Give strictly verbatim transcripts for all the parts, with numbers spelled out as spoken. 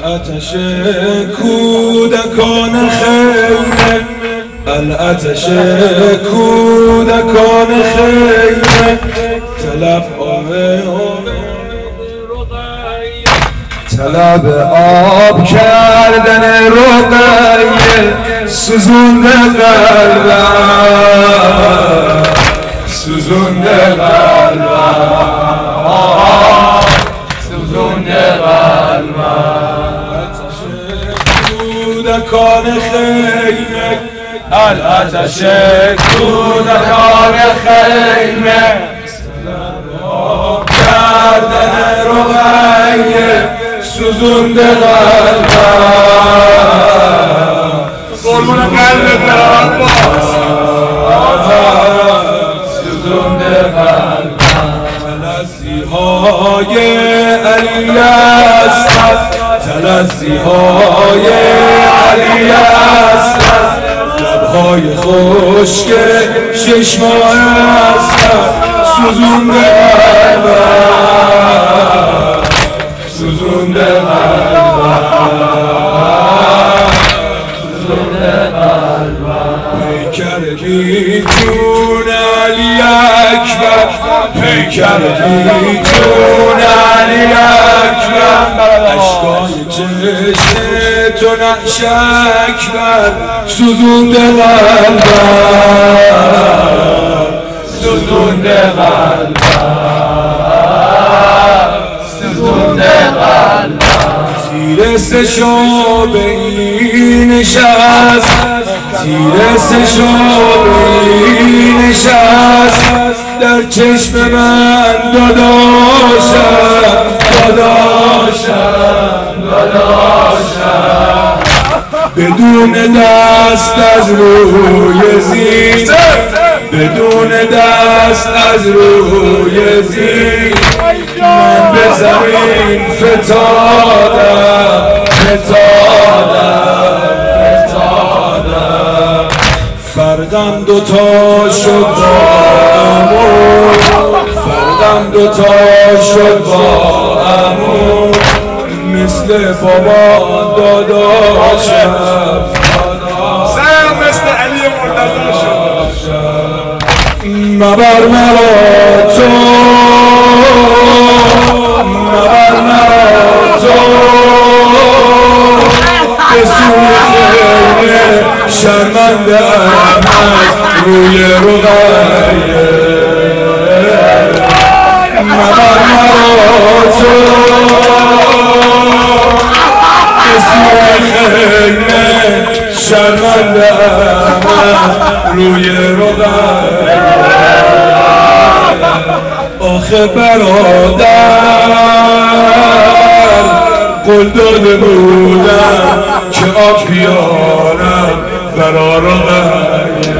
الاتش کودکان خیمه، الاتش کودکان خیمه، طلب آب طلب آب کردن رقیه، سوزونده قلبم، سوزونده قلبم، سوزونده قلبم. کودکان خیمه، الاتش کودکان خیمه، کردن رقیه، سوزونده قلبم، قربون قلبت برم باز، سوزونده قلبم. تلزی های علی اسد، تلزی های علی اسد، لبهای خشک شش ماه اسد، سوزونده قلبم، سوزونده قلبم، سوزونده قلبم. پیکر گیتون علی اکبر، پیکر گیتون علی اکبر، اشکای چشم تو نقش اکبر، سوزونده قلبم، سوزونده قلبم، سوزونده قلبم. تیر سشابه ای نشست، تیر سشابه ای نشست، در چشم من داداشم، داداشم، داداشم، بدون دست از روی زین، بدون دست از روی زین، من به زمین فتادم، فتادم، فتادم. فرقم دوتا شد با عمو، فرقم دوتا شد با عمو، مثل بابا داداشم، سر مثل علی مرتضی شد. مبر مرا تو، مبر مرا تو، به سوی خیمه شرمنده ام از روی رقیه. مبر مرا تو، به سوی خیمه شرمنده ام از روی رقیه. آخه برادر قول داده بودم که آب بیارم برا رقیه.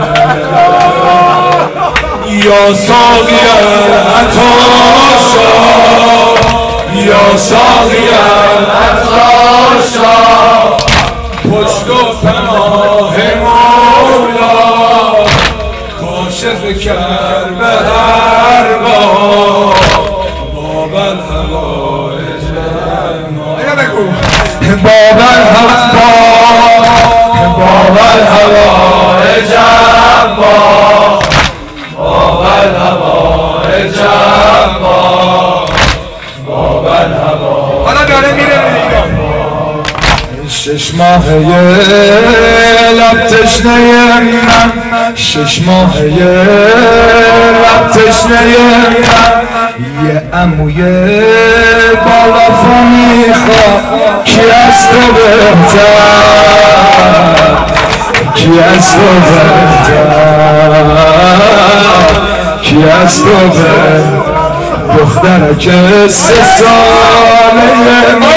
یا ساقیم عطا شا، یا ساقیم عطا شا، پشت و پناه مولا، کاشف کرب ارباب، باب الحوائج باب الحوائج، باب الحوائج باب الحوائج باب الحوائج. حالا داره میره میگم شش ماهه لب تشنه من، شش ماهه لب تشنه من، یه عموی بالا فا میخواد، کی از تو بهتر، کی از تو بهتر، کی از تو بهتر، دختر که سه ساله من،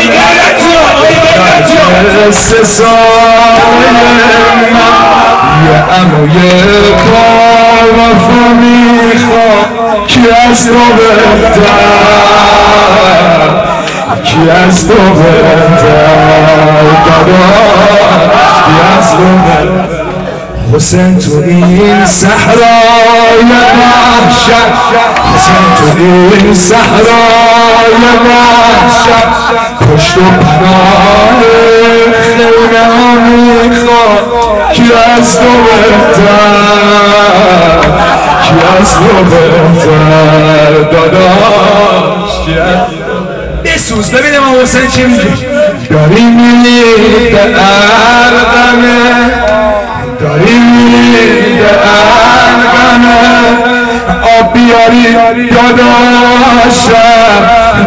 سه ساله من، یه عموی با وفا میخواد، کی از تو بهتر، کی از تو بهتر، کی از تو بهتر. حسین تو این صحرای وحشت، حسین تو این صحرای وحشت، پشت دشت و پناه خیمه ها میخواد کی از تو بهتر کی از تو بهتر داداش کی از بسوز ببینیم ما حسین چی میگه داری میری به ارقمه داری میری به ارقمه آب بیاری داداشم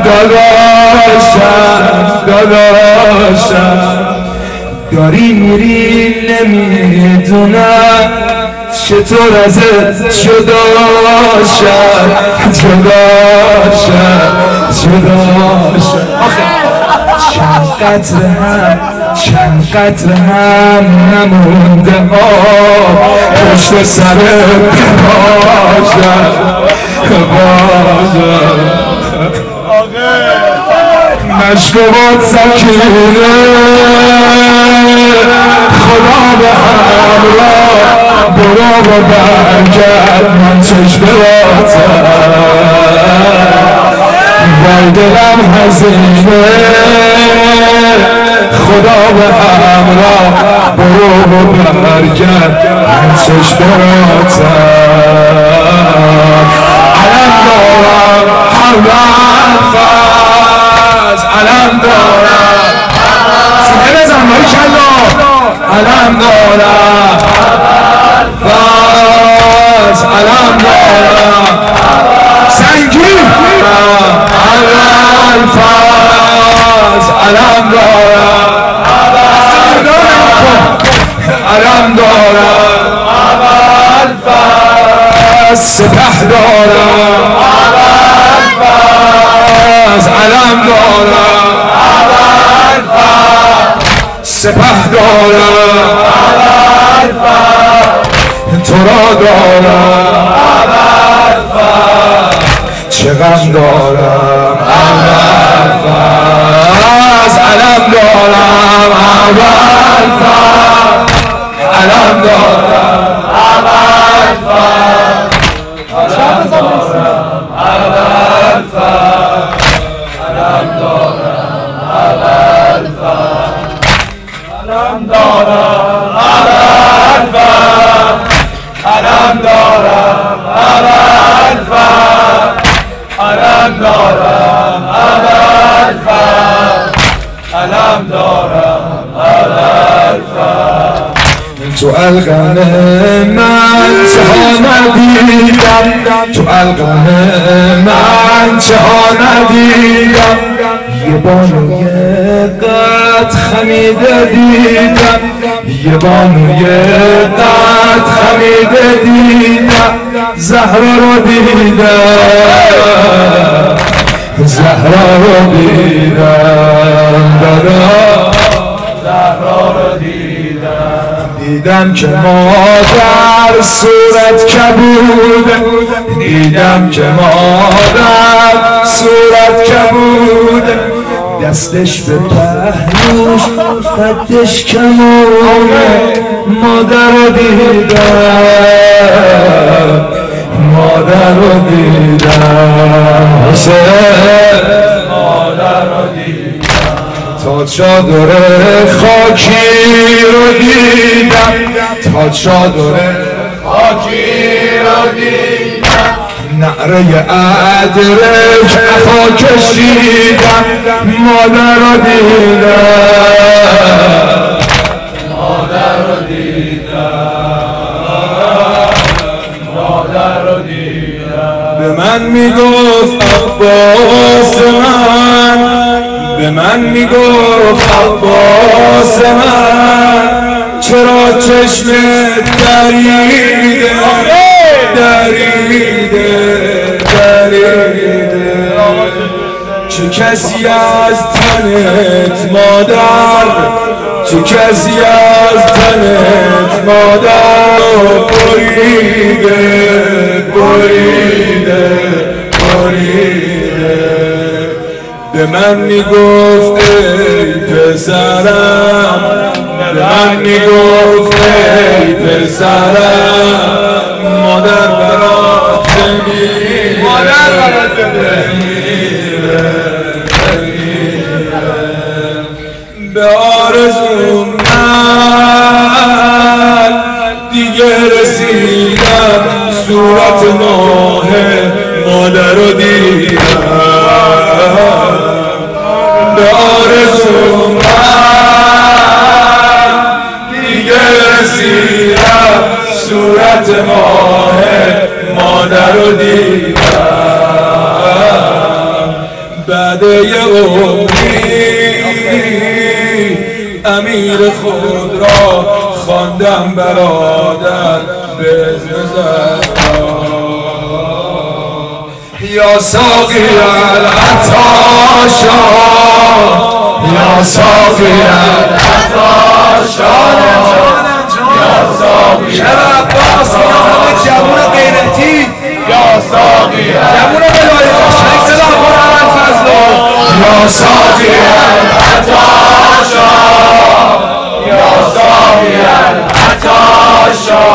داداشم داداشم داری میری نمیدونم چطور ازت جداشم جداشم جداشم چند قطره هم چند قطره هم نمونده آب پشت سر باشم باشم مشکوات سکینه خدا به همراه برو و برگرد من چشم باتم وای دلم هزینه خدا به همراه برو و برگرد من چشم باتم علم دارم حولم فاز علم دارم سینه بزن بایی کلا علم دارم فاز علم دارم سنگین علم فاز علم دارم علم دارم سپه دارم علم دارم سپه دارم تو را دارم چه غم دارم اول فاز علم دارم اول فاز علم دارم اول فاز علم دارم اول فاز علم دارم اول فاز علم دارم اول فاز علم دارم اول فاز علم دارم اول فاز علم دارم اول فاز تو القم من چه ها ندیدم تو القم من چه ها ندیدم یه بانوی قد خمیده دیدم یه بانوی قد خمیده دیدم زهرا رو دیدم زهرا رو دیدم دادا زهرا رو دیدم دیدم که مادر صورت کبوده دیدم که مادر صورت کبوده دستش به پهلوش قدش کمونه مادر رو دیدم مادر رو دیدم حسین مادر رو دیدم تا چادر خاکی رو دیدم تا چادر خاکی رو دیدم نعره ادرک اخا کشیدم مادر رو دیدم مادر رو دیدم مادر رو دیدم به من میگفت عباس من به من میگفت عباس من چرا چشمت دریده دریده دریده چه کسی از تنت مادر چه کسی از تنت مادر بریده بریده بریده به من میگفت ای پسرم به من میگفت ای پسرم مادر برات بمیره مادر برات بمیره آرزو من دیگه رسیدم صورت ماه مادر رو دیدم به آرزو من دیگه رسیدم صورت ماه مادر رو دیدم بعد یه عمری امیر خود را خواندم برادر به یا ساقی العطاشا یا ساقی العطاشا یا ساقی عباس یا همه جوون غیرتی یا ساقی جوون بلایی قشنگ صدا کن ابوالفضل یا ساقی العطاشا یا ساقی العطاشا